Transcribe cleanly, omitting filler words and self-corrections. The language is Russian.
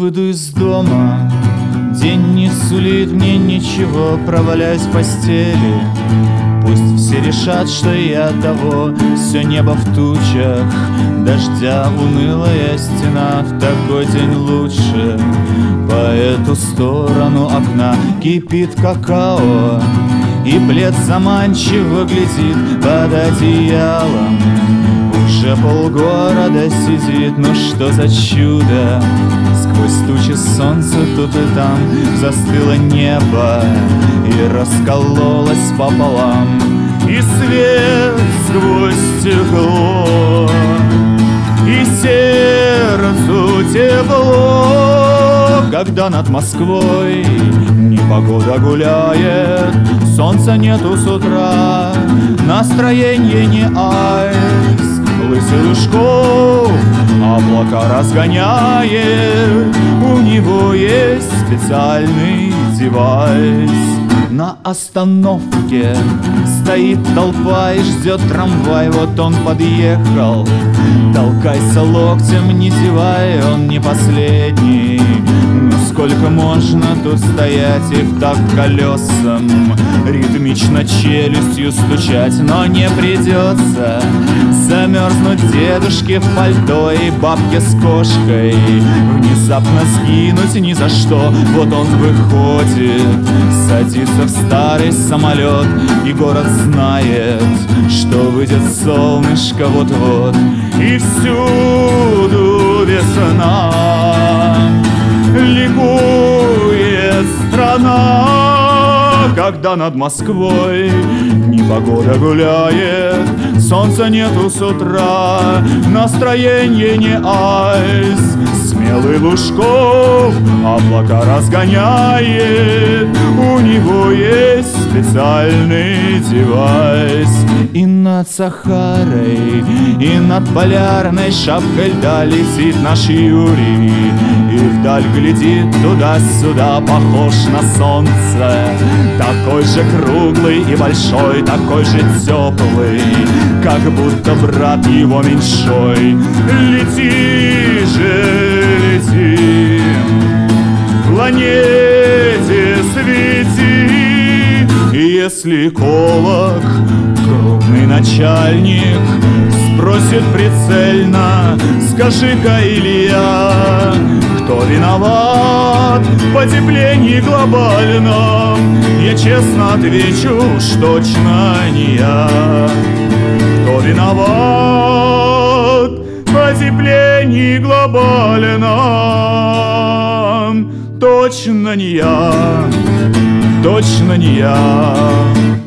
выйду из дома, день не сулит мне ничего, провалясь в постели. Пусть все решат, что я того, все небо в тучах, дождя унылая стена. В такой день лучше по эту сторону окна кипит какао, и плед заманчиво глядит под одеялом. Уже полгорода сидит, ну что за чудо! Сквозь тучи солнца тут и там застыло небо и раскололось пополам. И свет сквозь стекло, и сердцу тепло, когда над Москвой непогода гуляет, солнца нету с утра, настроение не айс. Лысый Лужков облака разгоняет, у него есть специальный девайс. На остановке стоит толпа и ждет трамвай, вот он подъехал. Толкайся локтем, не зевай, он не последний. Ну сколько можно тут стоять и в такт колесам ритмично челюстью стучать, но не придется замерзнуть дедушке в пальто и бабке с кошкой внезапно сгинуть ни за что. Вот он выходит, садится в старый самолет, и город знает, что выйдет солнышко вот-вот. И всюду весна, ликует страна, когда над Москвой непогода гуляет, солнца нету с утра, настроение не айс. Смелый Лужков облака разгоняет, у него есть специальный девайс. И над Сахарой, и над полярной шапкой льда летит наш Юрий, и вдаль глядит туда-сюда, похож на солнце. Такой же круглый и большой, такой же теплый, как будто брат его меньшой. Лети же, лети, планете свети. И если колок крупный начальник спросит прицельно, скажи-ка, Илья, кто виноват в потеплении глобальном? Я честно отвечу, уж точно не я. Кто виноват в потеплении глобальном? Точно не я, точно не я.